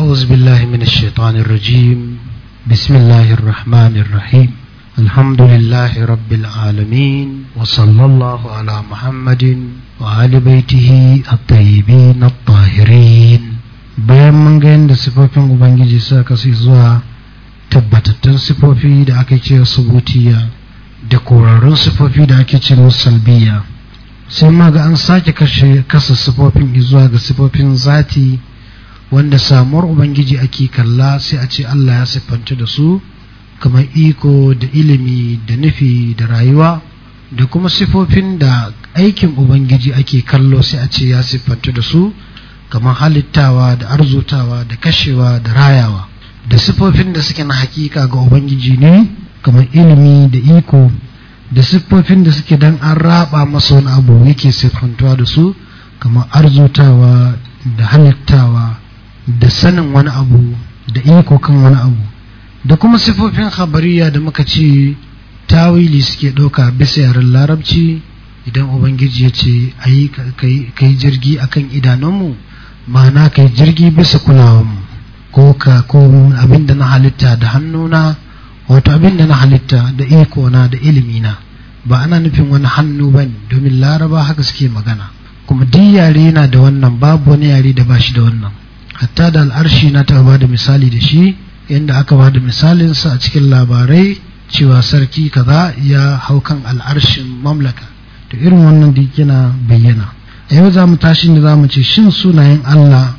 أعوذ بالله من الشيطان الرجيم بسم الله الرحمن الرحيم الحمد لله رب العالمين وصلى الله على محمد وآل بيته الطيبين الطاهرين. bayan mun ga yadda sifofin ubangiji suka kasu zuwa tabbatattun sifofi da ake ce subutiya da korarrun sifofi da ake ce salbiya, sai ma ga an sake kasa sifofin zuwa ga sifofin zati wanda samuwar ubangiji ake kalla, sai a ce Allah ya siffanta da su kamar iko da ilimi da nufi da rayuwa, da kuma sifofin da aikin ubangiji ake kallo, sai a ce ya siffanta da su kamar halittawa da arzutawa da kashewa da rayawa. Da siffofin da suke na hakika ga ubangiji ne kamar ilimi da iko, da siffofin da suke dan an raba masa wani abu yake siffantuwa da su kamar arzutawa da halittawa da sanin wani abu da iko kan wani abu. Da kuma siffofin khabariya da muka ce tawili suke ɗauka bisa yaren larabci. Idan ubangiji ya ce kai jirgi akan idanunmu, ma'ana kai jirgi bisa kulawanmu, ko abin da na halitta da hannuna, wato abin da na halitta da iko na da ilimina, ba ana nufin wani hannu ba ne, domin laraba haka suke magana. Kuma duk yare yana da wannan, babu wani yare da ba shi da wannan. Hatta da al'arshi na taɓa ba da misali da shi, yadda aka ba da misalinsa a cikin labarai cewa sarki kaza ya hau kan al'arshin mamlaka. To irin wannan da yana bayyana. A yau za mu tashi da za mu ce shin sunayen Allah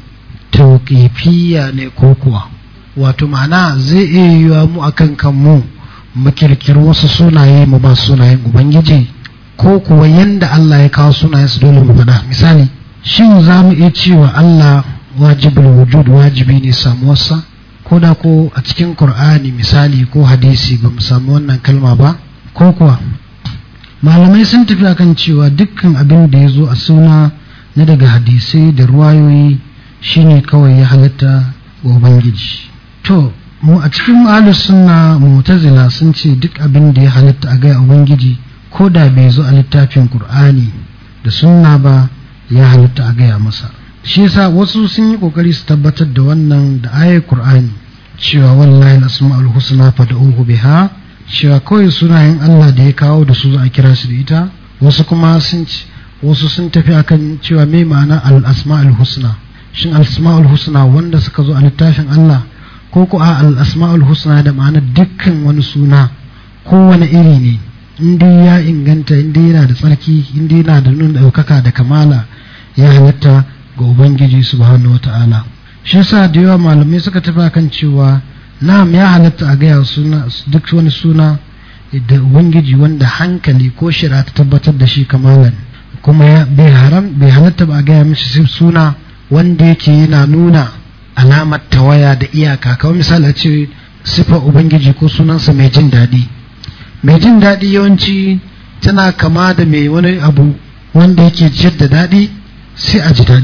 tauƙifiya ne ko kuwa, wato ma'ana zai iya yiwa mu akan kanmu mu kirkiri wasu sunaye mu ba sunayen ubangiji, ko kuwa yanda Allah ya kawo sunayen su dole mu faɗa. Misali, shin za mu iya cewa Allah wajibul wujud, wajibi ne samuwarsa, ko da ko a cikin Qur'ani misali ko hadisi ba mu samu wannan kalma ba? Ko kuwa malamai sun tafi akan cewa dukkan abin da ya zo a suna na daga hadisai da ruwayoyi shine kawai ya halatta wa ubangiji. To mu a cikin ahlus sunna mu'tazila sun ce duk abin da ya halatta a gaya ubangiji ko da bai zo a littafin Qur'ani da sunna ba, ya halatta a gaya masa. Shi yasa wasu sun yi kokari su tabbatar da wannan da ayar Qur'ani cewa wallahi al-asma'ul husna fad'uhu biha, cewa kawai sunayen Allah da ya kawo da su za a kira su da ita. Wasu kuma sun tafi akan cewa mai ma'ana al-asma'ul husna, shin al-asma'ul husna wanda suka zo a littafin Allah, ko ko al-asma'ul husna da ma'ana dukkan wani suna ko wani iri ne, inda ya inganta, inda yana da tsarki, inda yana da nuna daukaka da kamala, ya halatta ga ubangiji subhanahu wata'ala. Shi yasa da yawa malamai suka tafi kan cewa na'am, ya halatta a gaya suna duk wani suna da ubangiji wanda hankali ko shari'a ta tabbatar da shi kamalan, kuma bai halatta ba a gaya mishi suna wanda yake yana nuna alamar tawaya da iyaka. Kawai misali a ce sifar ubangiji ko sunansa mai jin daɗi. Mai jin daɗi yawanci tana kama da mai wani abu wanda yake jiyar da daɗi, sai a ji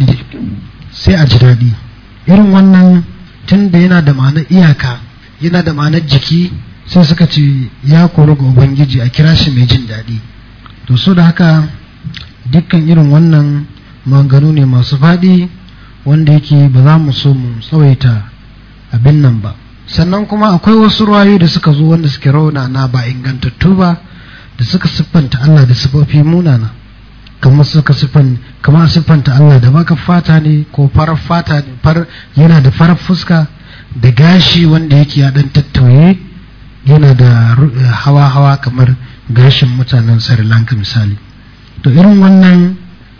daɗi. Irin wannan tun da yana da ma'anar iyaka, yana da ma'anar jiki, sai suka ce ya kori ga ubangiji a kira shi mai jin daɗi. To so da haka dukkan irin wannan maganganu ne masu faɗi wanda yake ba za mu so mu tsawaita abin nan ba. Sannan kuma akwai wasu ruwayoyi da suka zo wanda suke raunana ba ingantattu ba, da suka siffanta Allah da siffofi munana, kamar siffanta Allah da baka fata ne ko farar fata ne, yana da farar fuska da gashi wanda yake ya dan tattauye, yana da hawa kamar gashin mutanen Sri Lanka misali. To irin wannan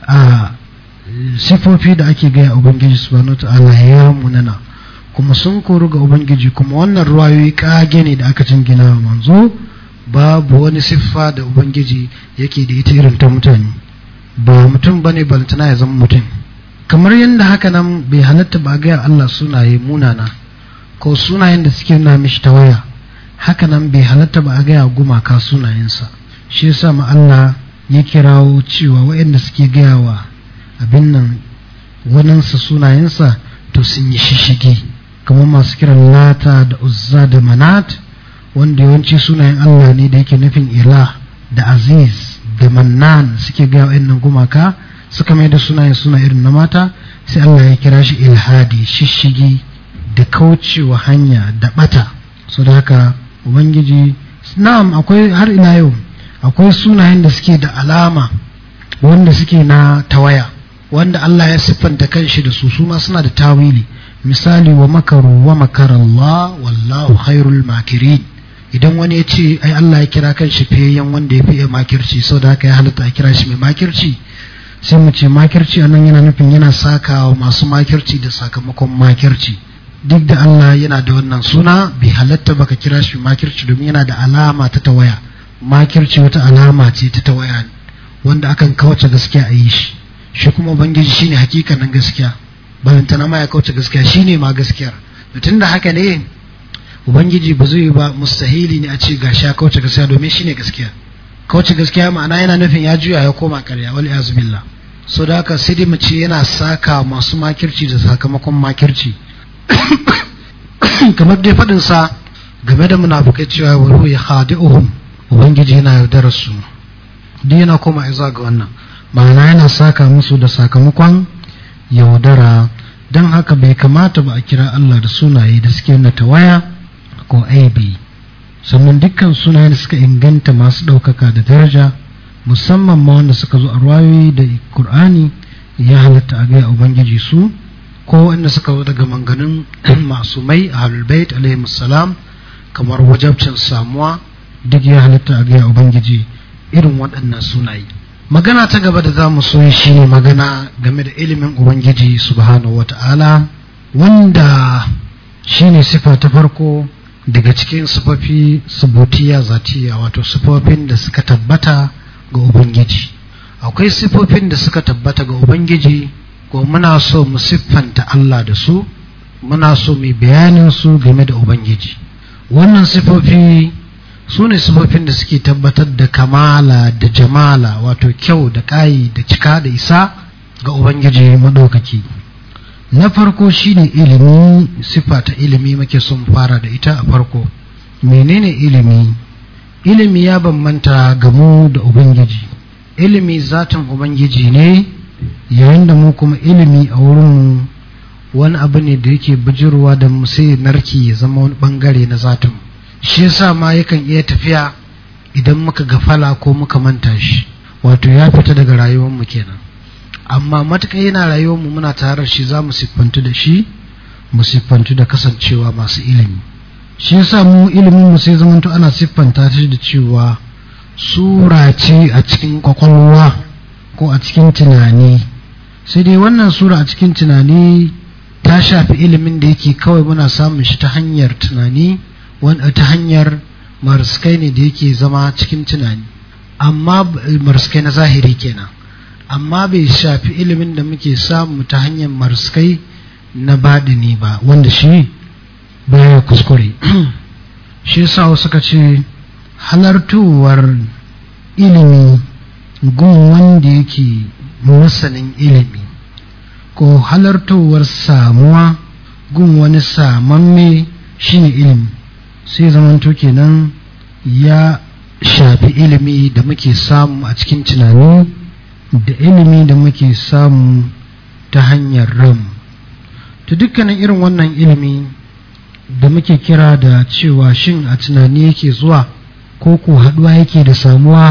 sifofi da ake gaya ubangiji subhanahu wataala ya munana, kuma sun koru ga ubangiji. Kuma wannan ruwayoyi kage ne da aka jingina wa manzo. Babu wani siffa da ubangiji yake da ita irin ta mutane, ba mutum bane balantana ya zama mutum. Kamar yadda haka nan bai halatta ba gaya Allah sunaye munana ko sunayen da suke nuna mishi tawaya, haka nan bai halatta ba a gaya gumaka sunayensa. Shi yasa ma Allah ya kirawo cewa waɗanda suke gaya wa abin nan waninsa sunayensa to sun yi shishige, kamar masu kiran Lata da Uzza da Manat, wanda yawanci sunayen Allah ne da yake nufin Ilah da Aziz da Mannan, suke gaya waɗannan gumaka, suka mai da suna irin na mata, sai Allah ya kira shi ilhadi, shishigi kaucewa hanya da bata. So da haka ubangiji na'am, akwai har ila yau akwai sunayen da suke da alama wanda suke na tawaya, wanda Allah ya siffanta kanshi da su ma suna da tawili. Misali, wa makaru wa makarallah wallahu khairul makirin. Idan wani ya ce ai Allah ya kira kanshi fiyayyen wanda ya fiye makirci, sau da haka ya halatta a kira shi mai makirci, sai mu ce makirci anan yana nufin yana sakawa masu makirci da sakamakon makirci. Duk da Allah yana da wannan suna, bai halatta baka kira shi makirci, domin yana da alama ta tawaya. Makirci wata alama ce ta tawaya wanda akan kawace gaskiya a yi shi kuma ubangiji shine hakikanin gaskiya, balantana ma ya kauce gaskiya, shine ma gaskiyar. Tun da haka ne ubangiji ba zai ba, mustahili ne a ce ga sha kauce gaskiya, domin shine gaskiya. Kauce gaskiya ma'ana yana nufin ya juya ya koma ƙarya, wal iyaz billah. So da haka sai dai mu ce yana saka masu makirci da sakamakon makirci. Kamar dai faɗin sa game da munafukai cewa wa ruhi khadi'uhum, ubangiji yana yaudarar su, duk yana koma zuwa ga wannan ma'ana yana saka musu da sakamakon yaudara. Don haka bai kamata ba a kira Allah da sunaye da suke na tawaya ko aibi. Sannan dukkan sunayen da suka inganta masu ɗaukaka da daraja, musamman ma wanda suka zo a ruwayoyi da Qur'ani, ya halatta a gaya ubangiji su, ko wanda suka zo daga manganin masumai ahlul bait alaihi salam, kamar wajabcin samuwa, duk ya halatta a gaya ubangiji irin waɗannan sunaye. Magana ta gaba da za mu so shi ne magana game da ilimin ubangiji subhanahu wata'ala, wanda shine sifa ta farko daga cikin sifofi subutiya zatiya, wato sifofin da suka tabbata ga ubangiji. Akwai sifofin da suka tabbata ga ubangiji ko muna so mu siffanta Allah da su, muna so mu bayanin su game da ubangiji. Wannan sifofi su ne sifofin da suke tabbatar da kamala da jamala, wato kyau da ƙayi da cika da isa ga ubangiji madaukaki. Na farko shine ilimi, sifa ta ilimi muke son fara da ita a farko. Menene ilimi? Ilimi ya bambanta ga mu da ubangiji. Ilimi zatin ubangiji ne, yayin da mu kuma ilimi a wurinmu wani abu ne da yake bijirwa da mu sai narki ya zama wani bangare na zatin. Shi yasa ma yakan iya tafiya idan muka gafala ko muka manta shi, wato ya fita daga rayuwarmu kenan. Amma matuƙa yana rayuwarmu muna tare shi, za mu siffantu da shi, mu siffantu da kasancewa masu ilimi. Shi yasa mu ilimin mu sai zamanto ana siffanta shi da cewa sura ce a cikin kwakwalwa ko a cikin tunani. Sai dai wannan sura a cikin tunani ta shafi ilimin da yake kawai muna samun shi ta hanyar tunani, wanda ta hanyar marskai ne da yake zama cikin tunani, amma marskai na zahiri kenan, amma bai shafi ilimin da muke samu ta hanyar marskai na baɗini ba, wanda shi baya kuskure. Shi yasa suka ce halartowar ilimi gun wanda yake masanin ilimi, ko halartowar samuwa gun wani samamme shine ilimi, sai zamanto kenan ya shafi ilimi da muke samu a cikin tunani da ilimi da muke samu ta hanyar ram. To dukkanin irin wannan ilimi da muke kira da cewa shin a tunani yake zuwa ko ko haduwa yake da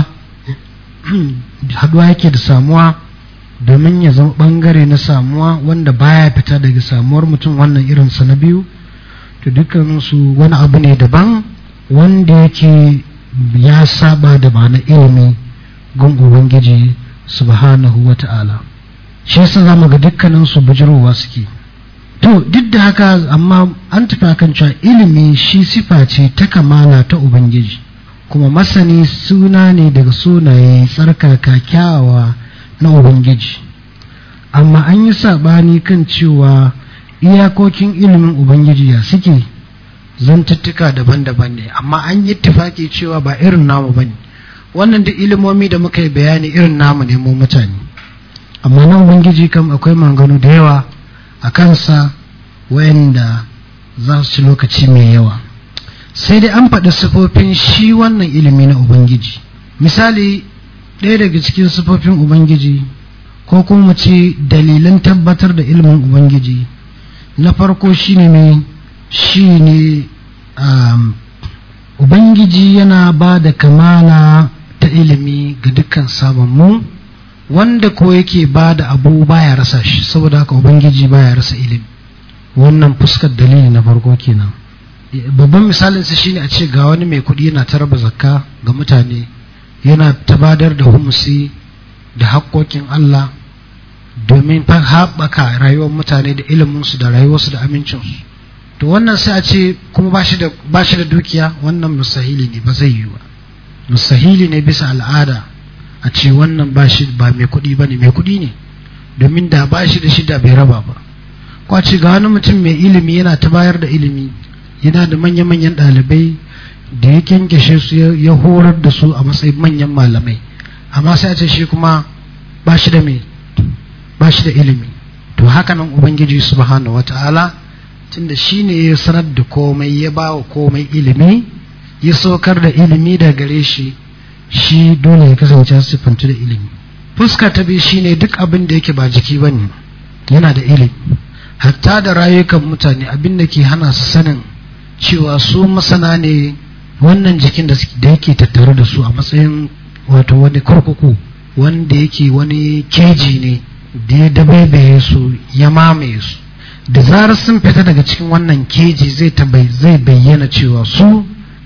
samuwa domin ya zama bangare na samuwa wanda baya fita daga samuwar mutum, wannan irin sa na biyu. To dukkaninsu wani abu ne daban wanda yake ya saba da ma'ana ilimi gun ubangiji subhanahu wata'ala. Shi yasa zamu ga dukkaninsu bujirowa suke. To duk da haka amma an tafi kan cewa ilimi shi sifa ce ta kamala ta ubangiji, kuma masani suna ne daga sunaye tsarkaka kyawawa na ubangiji. Amma an yi sabani kan cewa iyakokin ilimin ubangiji ya suke, zantuttuka daban-daban ne, amma an yi tufaki cewa ba irin namu bane. Wannan da ilimomi da muka yi bayani irin namu ne mu mutane, amma na ubangiji kam akwai maganganu da yawa a kansa wayanda za su ci lokaci mai yawa. Sai dai an faɗi sifofin shi wannan ilimi na ubangiji. Misali, ɗaya daga cikin sifofin ubangiji ko kuma ce dalilan tabbatar da ilimin ubangiji, na farko shine ne shine Ubangiji yana ba da kamala ta ilimi ga dukkan samammu, wanda ko yake ba da abu baya rasa shi, saboda haka Ubangiji baya rasa ilimi. Wannan fuskar dalili na farko kenan. Babban misalinsa shine a ce ga wani mai kuɗi yana ta raba zakka ga mutane, yana tabadar da humusi da haƙƙoƙin Allah domin haɓaka rayuwar mutane da iliminsu da rayuwarsu da amincinsu. To wannan sai a ce kuma ba shi da dukiya, wannan mustahili ne, ba zai yi ba. Mustahili ne bisa al'ada a ce wannan ba mai kuɗi ba ne, mai kuɗi ne, domin da ba shi da shi da bai raba ba. Ko a ce ga wani mutum mai ilimi yana ta bayar da ilimi, yana da manya-manyan ɗalibai da ya kyankyashe su ya horar da su a matsayin manyan malamai, amma sai a ce shi kuma ba shi da ilimi. To haka nan Ubangiji subhanahu wata'ala, tunda shi ne ya sanar da komai, ya ba wa komai ilimi, ya saukar da ilimi da gare shi, shi dole ya kasance siffantu da ilimi. Fuska ta biyu shine duk abin da yake ba jiki ba ne yana da ilimi. Hatta da rayukan mutane, abin da ke hana su sanin cewa su masana ne, wannan jikin da yake tattare da su a matsayin wato wani kurkuku wanda yake wani keji ne da ya dabaibaye su, ya mamaye su. Da zarar sun fita daga cikin wannan keji zai bayyana cewa su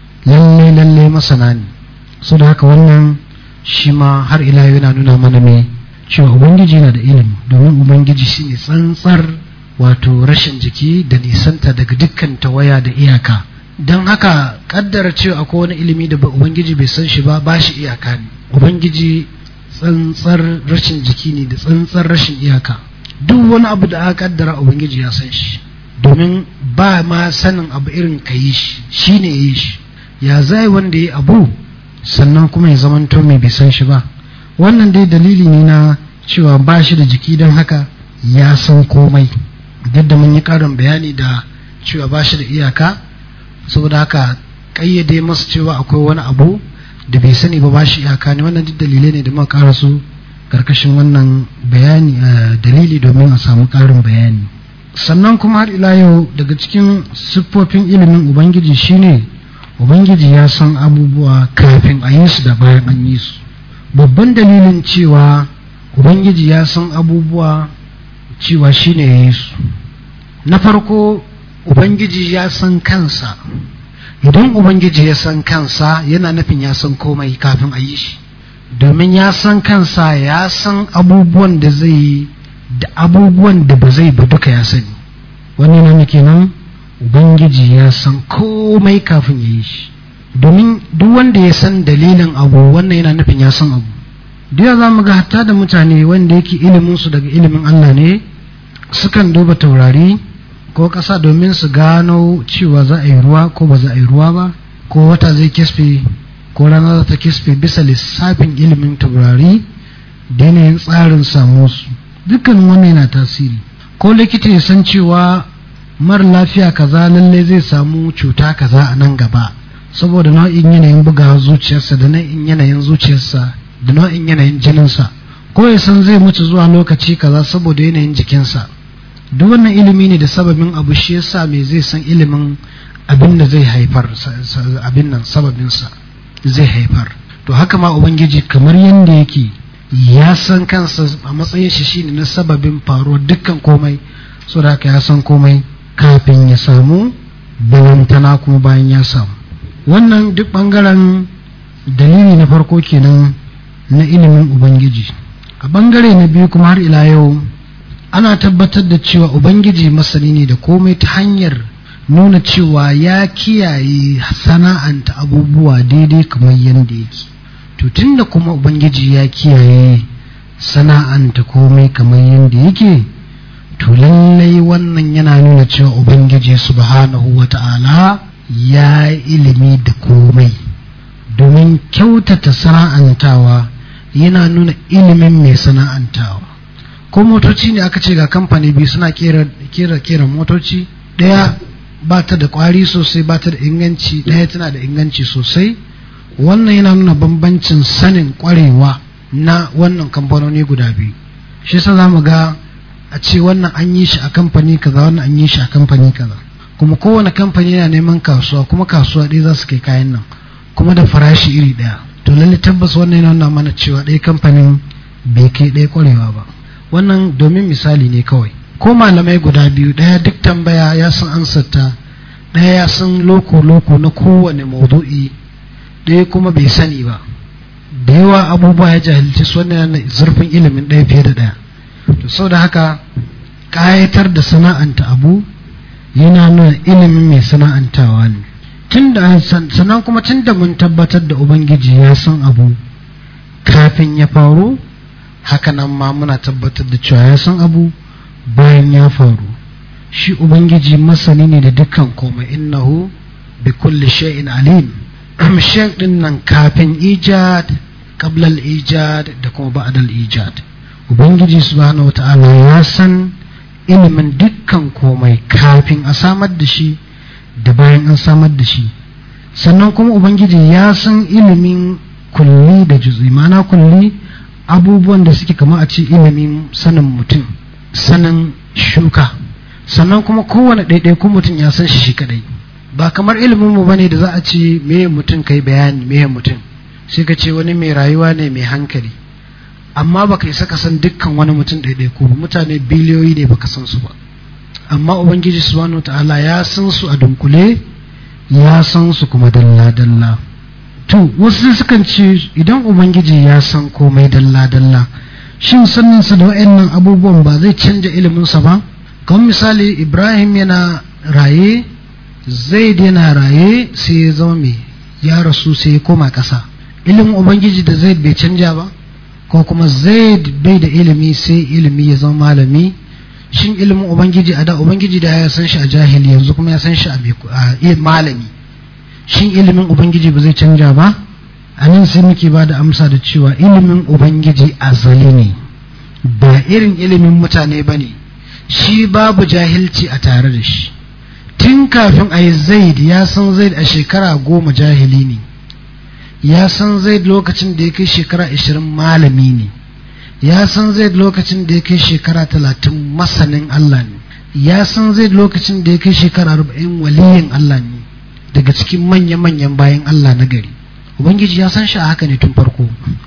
lalle masana ne. So da haka wannan shi ma har ila yana nuna mana me cewa Ubangiji yana da ilimi, domin Ubangiji shine tsantsar wato rashin jiki da nisanta daga dukkan tawaya da iyaka. Don haka kaddara cewa akwai wani ilimi da Ubangiji bai san shi ba shi iyaka ne. Ubangiji tsantsar rashin jiki ne da tsantsar rashin iyaka. Duk wani abu da aka kaddara Ubangiji ya san shi, domin ba ma sanin abu irin ka yi shi ne yi shi. Ya zai wanda ya abu sannan kuma ya zamanto mai bai san shi ba? Wannan dai dalili ne na cewa ba shi da jiki, don haka ya san komai. Duk da mun yi ƙarin bayani da cewa ba shi da iyaka, saboda haka ƙayyade masa cewa akwai wani abu da bai sani ba shi iyaka ne. Wannan duk dalilai ne da muka ƙara su karkashin wannan bayani, dalili domin a samu ƙarin bayani. Sannan kuma har ila yau daga cikin siffofin ilimin Ubangiji shine Ubangiji ya san abubuwa kafin a yi su da bayan an yi su. Babban dalilin cewa Ubangiji ya san abubuwa cewa shine ya yi su, na farko Ubangiji ya san kansa. Idan Ubangiji ya san kansa yana nufin ya san komai kafin a yi shi, domin ya san kansa, ya san abubuwan da zai yi da abubuwan da ba zai ba duka ya sani. Wannan ne kenan Ubangiji ya san komai kafin ya yi shi, domin duk wanda ya san dalilin abu wannan yana nufin ya san abu. Da za mu ga hatta da mutane wanda yake iliminsu daga ilimin Allah ne, sukan duba taurari ko ƙasa domin su gano cewa za a yi ruwa ko ba za a yi ruwa ba, ko wata zai kisfe ko rana za ta kisfe, bisa lissafin ilimin taurari da yanayin tsarin samu su. Dukkan wannan yana tasiri. Ko likita ya san cewa mara lafiya kaza lalle zai samu cuta kaza a nan gaba, saboda nau'in yanayin bugawa zuciyarsa da nau'in yanayin zuciyarsa da nau'in yanayin jininsa. Ko ya san zai mutu zuwa lokaci kaza saboda yanayin jikinsa. Duk wannan ilimi ne da sababin abu, shi yasa me zai san ilimin abin da zai haifar, abin nan sababinsa zai haifar. To haka ma Ubangiji kamar yadda yake ya san kansa a matsayin shi shine na sababin faruwar dukkan komai, so da haka ya san komai kafin ya samu, balantana kuma bayan ya samu. Wannan duk bangaren dalili na farko kenan na ilimin Ubangiji. A bangare na biyu kuma har ila yau ana tabbatar da cewa Ubangiji masani ne da komai ta hanyar nuna cewa ya kiyaye sana'anta abubuwa daidai kamar yadda yake. To tunda kuma Ubangiji ya kiyaye sana'anta komai kamar yadda yake, to lallai wannan yana nuna cewa Ubangiji subhanahu wata'ala ya ilimi da komai, domin kyautata sana'antawa yana nuna ilimin mai sana'antawa. Ko motoci ne aka ce ga kamfani biyu suna kera motoci, ɗaya ba ta da ƙwari sosai, ba ta da inganci, ɗaya tana da inganci sosai. Wannan yana nuna bambancin sanin ƙwarewa na wannan kamfanoni guda biyu. Shi yasa za mu ga a ce wannan an yi shi a kamfani kaza, wannan an yi shi a kamfani kaza. kuma kowane kamfani yana neman kasuwa, kuma kasuwa ɗaya za su kai kayan nan kuma da farashi iri ɗaya. To lalle tabbas wannan yana nuna mana cewa ɗaya kamfanin bai kai ɗaya ƙwarewa ba. Wannan domin misali ne kawai. Ko malamai guda biyu, ɗaya duk tambaya ya san ansarta, ɗaya ya san loko na kowane maudu'i, ɗaya kuma bai sani ba. Da yawa abubuwa ya jahilci su, wannan yana zurfin ilimin ɗaya fiye da ɗaya. To sau da haka ƙayatar da sana'anta abu yana nuna ilimin mai sana'antawa ne. Sannan kuma tun da mun tabbatar da Ubangiji ya san abu kafin ya faru, haka nan ma muna tabbatar da cewa ya san abu bayan ya faru. Shi Ubangiji masani ne da dukkan komai, innahu bi kulli shay'in alim. Shan din nan kafin ijad, qabla al-ijad da kuma ba'da al-ijad. Ubangiji subhanahu wata'ala ya san ilimin dukkan komai kafin a samar da shi da bayan an samar da shi. Sannan kuma Ubangiji ya san ilimin kulli da juz'i, ma'ana kulli abubuwan da suke kama a ce ilimin sanin mutum, sanin shuka. Sannan kuma kowane ɗaiɗaikun mutum ya san shi kadai. Ba kamar ilimin mu bane da za a ce meye mutum kai bayani meye mutum, sai ka ce wani mai rayuwa ne mai hankali, amma baka isa ka san dukkan wani mutum ɗaiɗaiku ba. Mutane biliyoyi ne baka san su ba, amma Ubangiji subhanahu wataala ya san su a dunkule, ya san su kuma dalla dalla. To wasu sukan ce idan Ubangiji ya san komai dalla dalla, shin sanin sa da wayannan abubuwan ba zai canja ilimin sa ba? Kamar misali, Ibrahim yana raye, Zaid yana raye, sai ya zama mai ya rasu sai ya koma ƙasa. Ilimin Ubangiji da Zaid bai canja ba? Ko kuma Zaid bai da ilimi sai ilimi ya zama malami? Shin ilimin Ubangiji a da, Ubangiji da ya san shi a jahili, yanzu kuma ya san shi a malami, shin ilimin Ubangiji ba zai canja ba? A nan sai muke ba da amsa da cewa ilimin Ubangiji azali ne, ba irin ilimin mutane ba ne. Shi babu jahilci a tare da shi. Tun kafin a yi Zaid, ya san Zaid a shekara 10 jahili ne, ya san Zaid lokacin da ya kai shekara 20 malami ne, ya san Zaid lokacin da ya kai shekara 30 masanin Allah ne, ya san Zaid lokacin da ya kai shekara 40 waliyin Allah ne, daga cikin manya-manyan bayan Allah na gari. Ubangiji ya san shi a haka ne tun farko,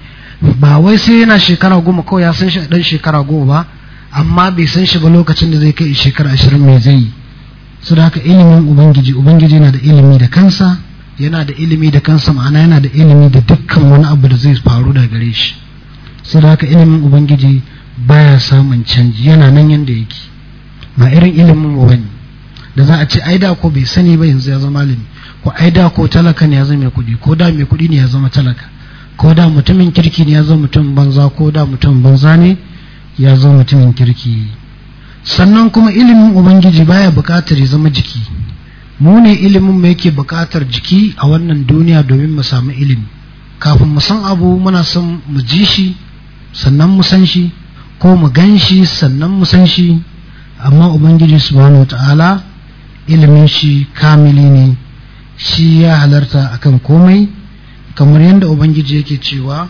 ba wai sai yana shekara 10 kawai ya san shi a ɗan shekara 10 ba, amma bai san shi ba lokacin da zai kai shekara 20 mai zai yi. Su da haka ilimin Ubangiji yana da ilimi da kansa, yana da ilimi da kansa, ma'ana yana da ilimi da dukkan wani abu da zai faru da gare shi. Su da haka ilimin Ubangiji baya samun canji, yana nan yanda yake, ba irin ilimin mu bane da za a ce ai da ko bai sani ba yanzu ya zama malami, ko ai da ko talaka ne ya zama mai kuɗi, ko da mai kuɗi ne ya zama talaka, ko da mutumin kirki ne ya zama mutum banza, ko da mutum banza ne ya zama mutumin kirki. Sannan kuma ilimin Ubangiji baya buƙatar ya zama jiki. Mu ne ilimin mu yake buƙatar jiki a wannan duniya domin mu samu ilimi. Kafin mu san abu muna son mu ji shi sannan mu san shi, ko mu gan shi sannan mu san shi. Amma Ubangiji subhanahu wata'ala ilimin shi kamili ne, shi ya halarta akan komai, kamar yadda Ubangiji yake cewa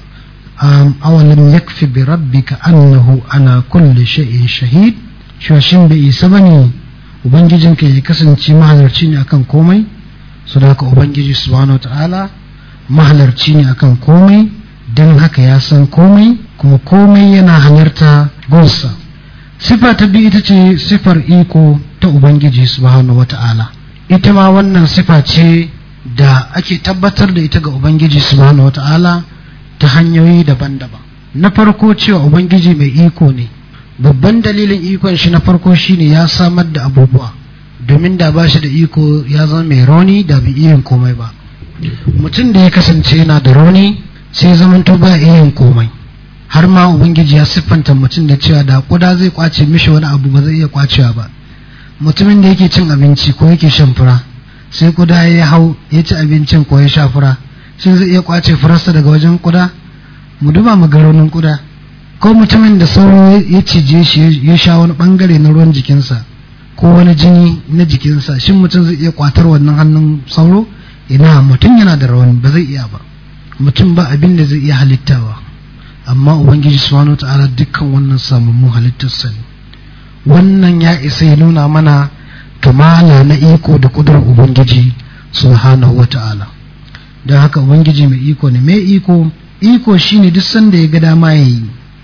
awalam yakfi bi rabbika annahu ana kulli shay'in shahid. Shin bai isa bane Ubangijinka ya kasance mahalarci ne akan komai? So da haka Ubangiji subhanahu wataala mahalarci ne akan komai, don haka ya san komai, kuma komai yana halarta gonsa. Sifa ta biyu ita ce sifar iko ta Ubangiji subhanahu wataala. Ita ma wannan sifa ce da ake tabbatar da ita ga Ubangiji subhanahu wataala ta hanyoyi daban-daban. Na farko cewa Ubangiji mai iko ne. Babban dalilin ikon shi na farko shine ya samar da abubuwa, domin da ba shi da iko ya zama mai rauni da bai iya komai ba. Mutum da ya kasance yana da rauni sai zamanto ba iya komai, har ma Ubangiji ya siffanta mutum da cewa da kuda zai kwace mishi wani abu ba zai iya kwacewa ba. Mutumin da yake cin abinci ko yake shan fura, sai kuda ya hau ya ci abincin ko ya sha fura, sai zai iya kwace furarsa daga wajen kuda? Mu duba mu ga raunin kuda. Ko mutumin da sauro ya cije shi ya sha wani bangare na ruwan jikinsa ko wani jini na jikinsa, shin mutum zai iya kwatar wannan hannun sauro? Ina, mutum yana da rauni, ba zai iya ba. Mutum ba abin da zai iya halittawa, amma Ubangiji subhanahu wataala dukkan wannan samammun halittarsa ne. Wannan ya isa ya nuna mana kamala na iko da kudurar ubangiji subhanahu wata'ala. don haka ubangiji mai iko ne. mai iko shine duk sanda ya ga dama yayi,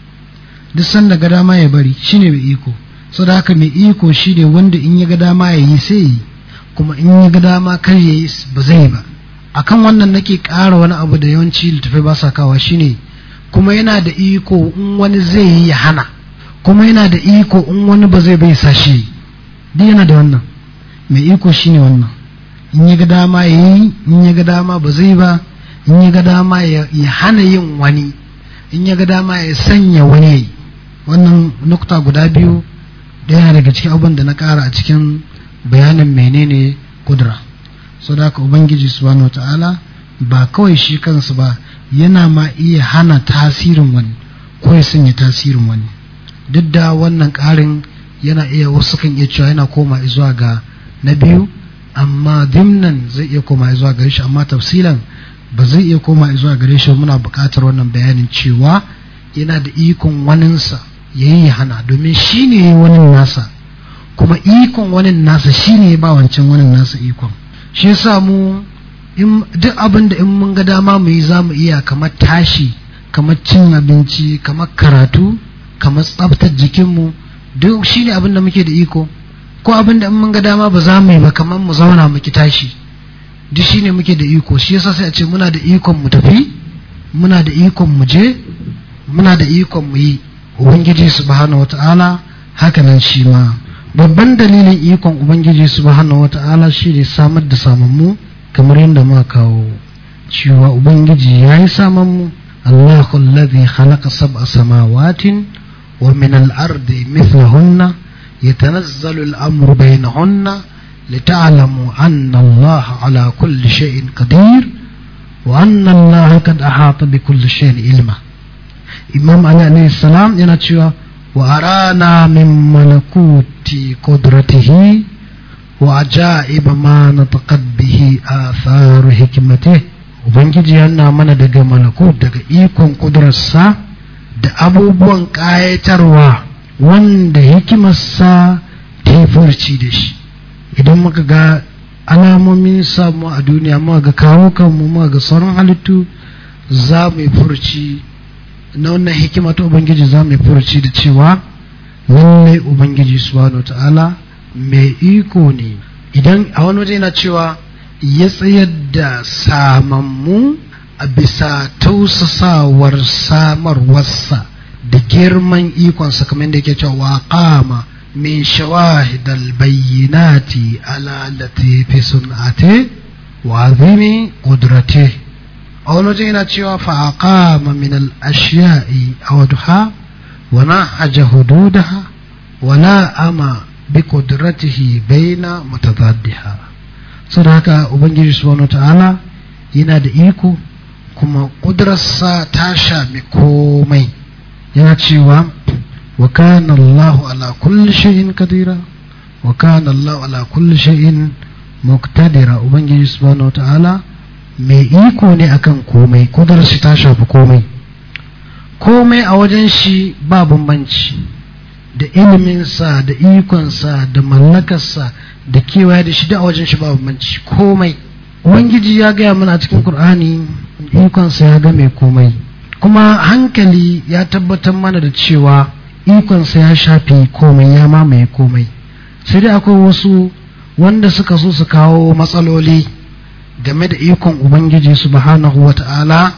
duk sanda ga dama ya bari, shine mai iko. saboda haka mai iko shine wanda in ya ga dama yayi sai yi, kuma in ya ga dama kar yayi ba zai ba. akan wannan nake ƙara wani abu da yawanci littafai ba sa kawa, shine kuma yana da iko in wani zai yi ya hana, kuma yana da iko in wani ba zai bai sashi. duk yana da wannan. mai iko shine wannan. in ya ga dama ya yi, in ya ga dama ba zai ba, in ya ga dama ya hana yin wani, in ya ga dama ya sanya wani. wannan nukta guda biyu da yana daga cikin abin da na ƙara a cikin bayanin menene kudura. so da haka ubangiji subhanahu wata'ala ba kawai shi kansu ba, yana ma iya hana tasirin wani ko ya sanya tasirin wani. duk da wannan ƙarin yana iya, wasu kan iya cewa yana koma zuwa ga na biyu, amma dimnan zai iya koma zuwa gare shi, amma tafsilan ba zai iya koma zuwa gare shi. muna buƙatar wannan bayanin cewa yana da ikon waninsa yayi ya hana, domin shi ne wani nasa, kuma ikon wani nasa shi ne ba wancan wani nasa ikon. shi yasa mu duk abin da in mun ga dama mu yi za mu iya, kamar tashi, kamar cin abinci, kamar karatu, kamar tsaftar jikinmu, duk shi ne abin da muke da iko. ko abin da in mun ga dama ba za mu yi ba, kamar mu zauna mu ki tashi, duk shi ne muke da iko. shi yasa sai a ce muna da ikon mu tafi, muna da ikon mu je, muna da ikon mu yi. ubangiji subhanahu wata'ala haka nan shi ma babban dalilin ikon ubangiji subhanahu wata'ala shi ne samar da samammu, kamar yadda muka kawo cewa ubangiji ya yi samammu. Allahu alladhi khalaqa sab'a samawatin wa min al-ardi mithlahunna yatanazzalu al-amru bainahunna lita'lamu anna Allah ala kulli shay'in qadir wa anna Allah qad ahata bi kulli shay'in ilma. Imam Ali alayhi salam yana cewa wa arana min malakuti qudratihi wa ajaib ma nataqad bihi atharu hikmatihi. ubangiji yana mana daga malakut, daga ikon kudurarsa da abubuwan kayatarwa wanda hikimarsa ta yi furci da shi. idan muka ga alamomin samu a duniya, muka ga kawo kanmu, muka ga sauran halittu, za mu yi furci na wannan hikima ta ubangiji, za mu yi furci da cewa lallai ubangiji subhanahu ta'ala mai iko ne. idan a wani waje yana cewa ya tsayar da samammu a bisa tausasawar samarwarsa da girman ikonsa, kamar yadda yake cewa qama min shawahidal bayyinati ala latifi sun'ati wa azimi qudratihi. a wani waje yana cewa fa aqama min al-ashya'i awdaha wa nahaja hududaha wa la'ama bi qudratihi baina mutadaddiha. saboda haka ubangiji subhanahu ta'ala yana da iko, kuma kudrarsa ta shafi komai. yana cewa wa kana Allahu ala kulli shay'in qadira wa kana Allahu ala kulli shay'in muqtadira. ubangiji subhanahu ta'ala mai iko ne akan komai, kudrarsa ta shafi komai. komai a wajen shi ba bambanci, da iliminsa da ikonsa da mallakarsa da kewaye da shi da a wajen shi ba bambanci. komai ubangiji ya gaya mana a cikin Qur'ani, ikonsa ya ga mai komai, kuma hankali ya tabbatar mana da cewa ikonsa ya shafi komai, ya mamaye komai. sai dai akwai wasu wanda suka so su kawo matsaloli game da ikon ubangiji subhanahu wata'ala,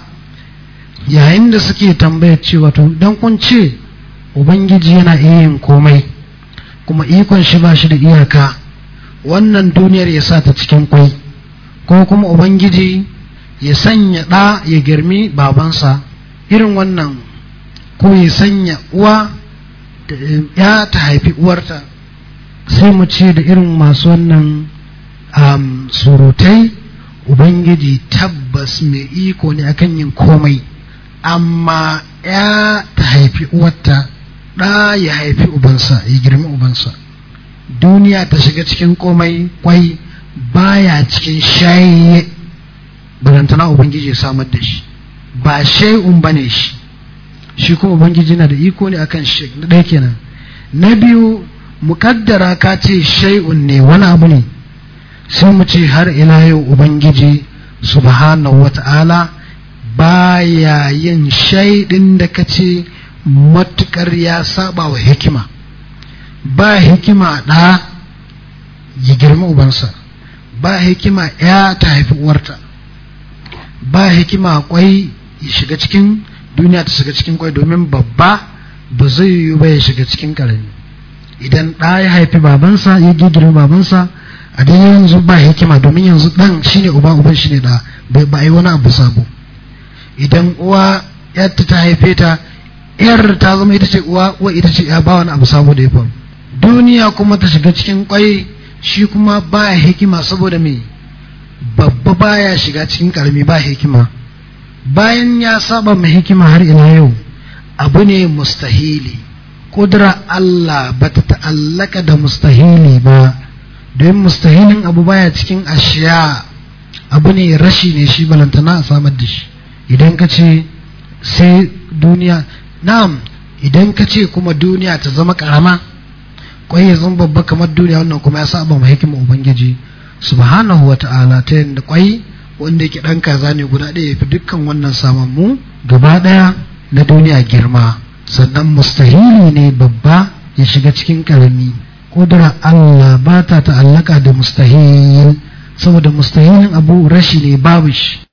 yayin da suke tambayar cewa to dan kun ce ubangiji yana iya yin komai, kuma ikon shi ba shi da iyaka, wannan duniyar ya sa ta cikin kwai, ko kuma ubangiji ya sanya ɗa ya girmi babansa, irin wannan, ko ya sanya uwa ya ta haifi uwarta, sai mu ce da irin masu wannan surutai, ubangiji tabbas mai iko ne akan yin komai, amma ya ta haifi uwarta, ɗa ya haifi ubansa, ya girmi ubansa, duniya ta shiga cikin komai, kwai baya cikin shayi, barantana ubangiji ya samar da shi, ba shay'un bane shi kuma ubangiji na da iko ne akan shi. na ɗaya kenan. na biyu, mukaddara ka ce shay'un ne wani abu ne, sai mu ce har ila yau ubangiji subhanahu wata'ala baya yin shaidin da ka ce matukar ya saba wa hikima. Ba hikima ɗa ya girma ubansa, ba hikima ya ta haifi uwarta, ba hikima kwai ya shiga cikin duniya ta shiga cikin kwai, domin babba ba zai yi ba ya shiga cikin karami. Idan ɗa ya haifi babansa ya girma babansa, a dai yanzu ba hikima, domin yanzu ɗan shine uba, uban shine ɗa, ba a yi wani abu sabo. Idan uwa yadda ta haife ta, yar ta zama ita ce uwa ita ce ya, ba wani abu sabo da ya faru. Duniya kuma ta shiga cikin kwai, shi kuma baya hikima, saboda me babba baya shiga cikin karami, ba hikima. Bayan ya saba mai hikima har ila yau abu ne mustahili. Kudura Allah ba ta ta'allaka da mustahili ba, don mustahilin abu baya cikin ashiya, abu ne rashi ne shi, balantana a samar da shi. Idan ka ce sai duniya, na'am, idan ka ce kuma duniya ta zama karama, kwai ya zama babba kamar duniya, wannan kuma ya saba ma hikimar ubangiji subhanahu wata'ala, ta yadda kwai wanda yake dan kaza ne guda ɗaya ya fi dukkan wannan samammu gaba ɗaya na duniya girma. Sannan mustahili ne babba ya shiga cikin karami. Kudura Allah ba ta ta'allaka da mustahil, saboda mustahilin abu rashi ne, babu shi.